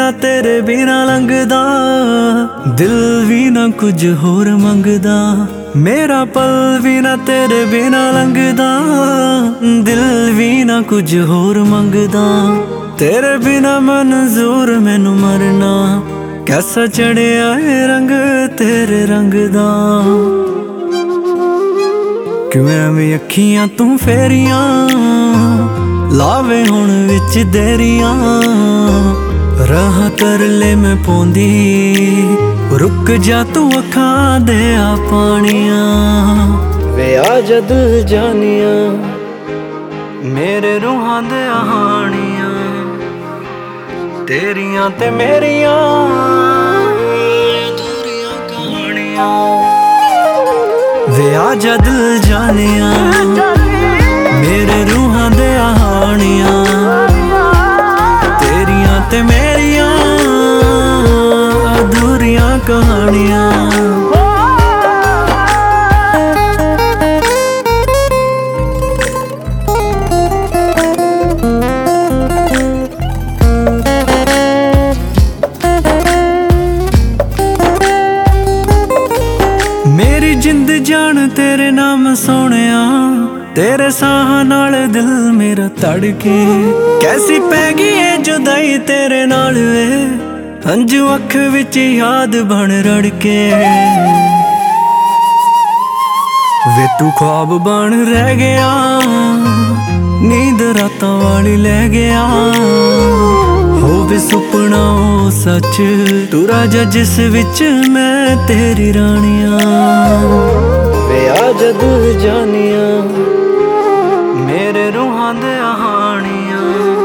ਨਾ ਤੇਰੇ ਬਿਨਾ ਲੰਘਦਾ, ਦਿਲ ਵੀ ਨਾ ਕੁਝ ਹੋਰ ਮੰਗਦਾ। ਮੇਰਾ ਪਲ ਵੀ ਨਾ ਤੇਰੇ ਬਿਨਾ ਲੰਘਦਾ, ਦਿਲ ਵੀ ਨਾ ਕੁਝ ਹੋਰ ਮੰਗਦਾ। ਤੇਰੇ ਬਿਨਾ ਮਨਜ਼ੂਰ ਮੈਨੂੰ ਮਰਨਾ, ਕੈਸਾ ਚੜਿਆ ਏ ਰੰਗ ਤੇਰੇ ਰੰਗ ਦਾ। ਕਿਉਂ ਐਵੇਂ ਅੱਖੀਆਂ ਤੂੰ ਫੇਰੀਆਂ, ਲਾਵੇ ਹੁਣ ਵਿੱਚ ਦੇਰੀਆਂ। ਰਾਹ ਤਰਲੇ ਮੈਂ ਪਾਉਂਦੀ, ਰੁਕ ਜਾ ਤੂੰ ਅੱਖਾਂ ਦੇ ਆ ਪਾਣੀਆਂ। ਵੇ ਆ ਜਦ ਜਾਨੀਆਂ ਮੇਰੇ ਰੂਹਾਂ ਦੇ ਹਾਣੀਆਂ, ਤੇਰੀਆਂ ਤੇ ਮੇਰੀਆਂ ਅਧੂਰੀਆਂ ਕਹਾਣੀਆਂ। ਵੇ ਆ ਜਦ ਜਾਨੀਆਂ ਮੇਰੇ ਰੂਹਾਂ ਦੇ ਹਾਣੀਆਂ, ਤੇਰੀਆਂ ਤੇ ਮੇਰੀਆਂ ਅਧੂਰੀਆਂ ਕਹਾਣੀਆਂ। ਮੇਰੀ ਜਿੰਦ ਜਾਨ ਤੇਰੇ ਨਾਮ ਸੋਹਣਿਆ, ਤੇਰੇ ਸਾਹਾਂ ਨਾਲ ਦਿਲ ਮੇਰਾ ਧੜਕੇ। ਕੈਸੀ ਪੈ ਗਈ ਏ ਜੁਦਾਈ ਤੇਰੇ ਨਾਲ ਵੇ, ਹੰਝੂ ਅੱਖ ਵਿੱਚ ਯਾਦ ਬਣ ਰੜਕੇ। ਵੇ ਤੂੰ ख्वाब ਬਣ ਰਹਿ ਗਿਆ, ਨੀਂਦ ਰਾਤਾਂ ਵਾਲੀ ਲੈ ਗਿਆ। ਹੋਵੇ ਸੁਪਨਾ ਉਹ ਸੱਚ, ਤੂੰ ਰਾਜਾ ਜਿਸ ਵਿੱਚ ਮੈਂ ਤੇਰੀ ਰਾਣੀਆਂ। ਵੇ ਆ ਜਦ ਜਾਨੀਆਂ ਮੇਰੇ ਰੂਹਾਂ ਦੇ ਹਾਣੀਆਂ,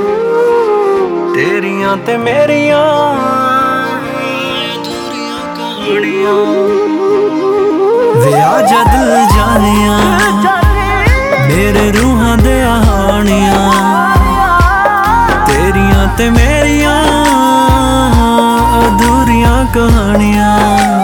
ਤੇਰੀਆਂ ਤੇ ਮੇਰੀਆਂ ਅਧੂਰੀਆਂ ਕਹਾਣੀਆਂ। ਵੇ ਆ ਜਦ ਜਾਨੀਆਂ ਮੇਰੇ ਰੂਹਾਂ ਦੇ ਹਾਣੀਆਂ, ਤੇਰੀਆਂ ਤੇ ਮੇਰੀਆਂ ਅਧੂਰੀਆਂ ਕਹਾਣੀਆਂ।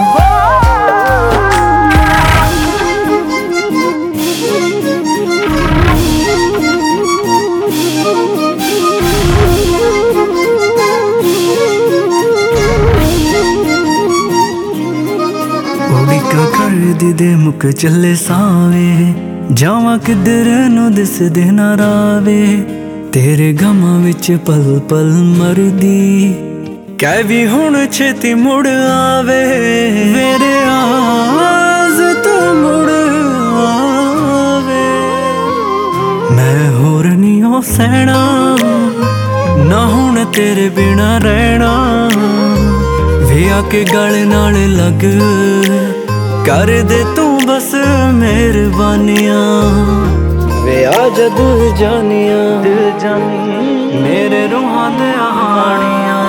ਕਰਦੀ ਦੇ ਮੁੱਕ ਚੱਲੇ ਸਾਵੇ, ਜਾਵਾਂ ਕਿੱਧਰ ਨੂੰ ਦਿਸਦੇ ਨਾ ਰਾਵੇ। ਤੇਰੇ ਗਮਾਂ ਵਿੱਚ ਪਲ ਪਲ ਮਰਦੀ, ਕਹਿ ਵੀ ਹੁਣ ਛੇਤੀ ਮੁੜ ਆਵੇ। ਮੇਰੇ ਆਸ ਤੂੰ ਮੁੜ ਆਵੇ, ਮੈਂ ਹੋਰ ਨਹੀਂ ਹੋ ਸਹਿਣਾ, ਨਾ ਹੁਣ ਤੇਰੇ ਬਿਨਾ ਰਹਿਣਾ। ਵੇ ਆ ਕੇ ਗਲ ਨਾਲ ਲੱਗ, ਕਰ ਦੇ ਤੂੰ ਬਸ ਮਿਹਰਬਾਨੀਆਂ। ਵੇ ਆ ਜਦ ਜਾਨੀਆਂ ਮੇਰੇ ਰੂਹਾਂ ਦੇ ਹਾਣੀਆਂ,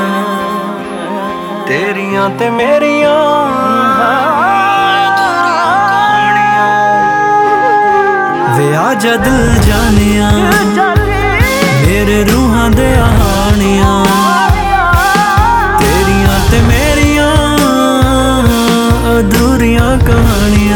ਤੇਰੀਆਂ ਤੇ ਮੇਰੀਆਂ ਕਹਾਣੀਆਂ। ਵੇ ਆ ਜਦ ਜਾਨੀਆਂ ਮੇਰੇ ਰੂਹਾਂ ਦੇ ਹਾਣੀਆਂ, ਤੇਰੀਆਂ ਤੇ ਮੇਰੀਆਂ ਅਧੂਰੀਆਂ ਕਹਾਣੀਆਂ।